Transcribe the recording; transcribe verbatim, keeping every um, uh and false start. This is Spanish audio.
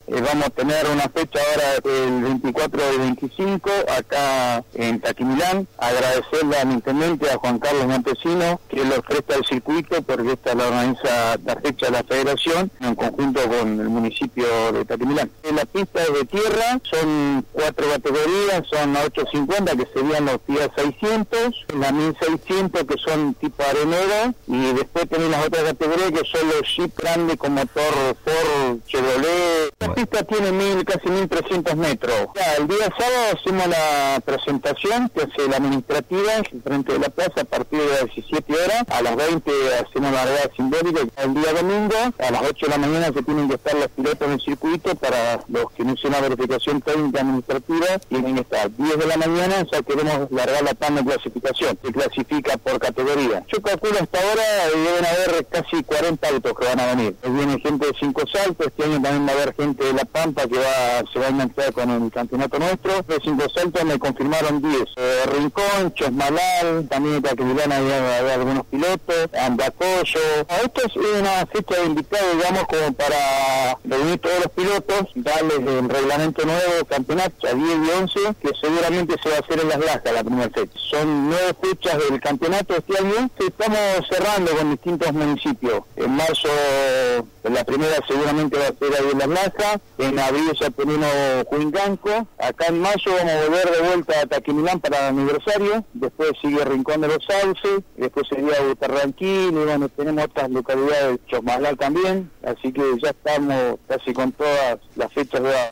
Eh, vamos a tener una fecha ahora el veinticuatro y veinticinco acá en Taquimilán. Agradecerle al intendente, a Juan Carlos Montesino, que lo presta el circuito, porque esta la organiza la fecha de la federación en conjunto con el municipio de Taquimilán. La pista es de tierra, son cuatro categorías, son ocho cincuenta que serían los días seiscientos, la mil seiscientos que son tipo arenero, y después tenemos las otras categorías que son los jeep grandes con motor Ford, Chevrolet. La pista tiene mil, casi mil trescientos metros. Ya, el día sábado hacemos la presentación que hace la administrativa frente de la plaza a partir de las diecisiete horas, a las veinte hacemos la regata simbólica. El día domingo a las ocho de la mañana se tienen que estar los pilotos en el circuito. Para los que no hicieron la verificación técnica administrativa tienen que estar diez de la mañana, ya queremos largar la tabla de clasificación, que clasifica por categoría. Yo calculo hasta ahora deben haber casi cuarenta autos que van a venir. Viene gente de Cinco Saltos, este año también va a haber gente de La Pampa que va se va a enganchar con el campeonato nuestro. De Cinco Saltos me confirmaron diez. Eh, Rincón, Chosmalal, también de Taquimilán había, había algunos pilotos, Andacoyo. Esto es una fecha de invitados, digamos, como para reunir todos los pilotos, darles el reglamento nuevo, campeonato a diez y once, que seguramente se va a hacer en Las Lajas la primera fecha. Son nueve fechas del campeonato este año que estamos cerrando con distintos municipios. En marzo, la primera seguramente va a ser ahí en Las Lajas, en abril ya tenemos Huincanco, acá en mayo vamos a volver de vuelta a Taquimilán para el aniversario, después sigue Rincón de los Sauces, después sería Butarranquín, y bueno, tenemos otras localidades, Chosmalal también, así que ya estamos casi con todas las fechas de